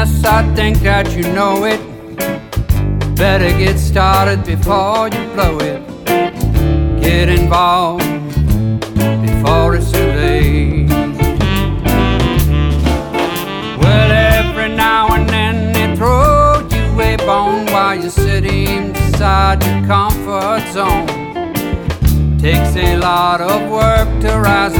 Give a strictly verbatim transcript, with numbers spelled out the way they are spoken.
Yes, I think that you know it. Better get started before you blow it. Get involved before it's too late. Well, every now and then they throw you a bone while you're sitting inside your comfort zone. Takes a lot of work to rise